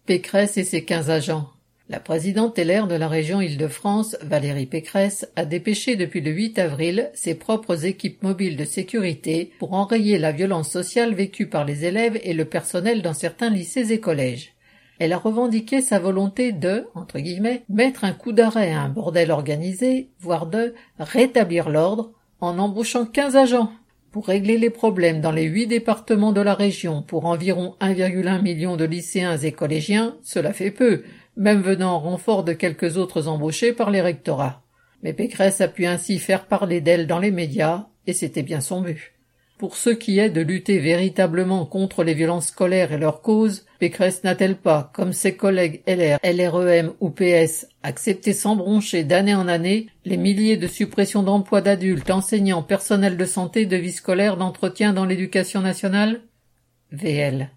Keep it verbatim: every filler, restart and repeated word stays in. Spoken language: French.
Pécresse et ses quinze agents. La présidente L R de la région Île-de-France, Valérie Pécresse, a dépêché depuis le huit avril ses propres équipes mobiles de sécurité pour enrayer la violence sociale vécue par les élèves et le personnel dans certains lycées et collèges. Elle a revendiqué sa volonté de, entre guillemets, mettre un coup d'arrêt à un bordel organisé, voire de rétablir l'ordre, en embauchant quinze agents. Pour régler les problèmes dans les huit départements de la région pour environ un virgule un million de lycéens et collégiens, cela fait peu, même venant en renfort de quelques autres embauchés par les rectorats. Mais Pécresse a pu ainsi faire parler d'elle dans les médias, et c'était bien son but. Pour ce qui est de lutter véritablement contre les violences scolaires et leurs causes, Pécresse n'a-t-elle pas, comme ses collègues L R, L R E M ou P S, accepté sans broncher d'année en année les milliers de suppressions d'emplois d'adultes, enseignants, personnels de santé, de vie scolaire, d'entretien dans l'éducation nationale ? V L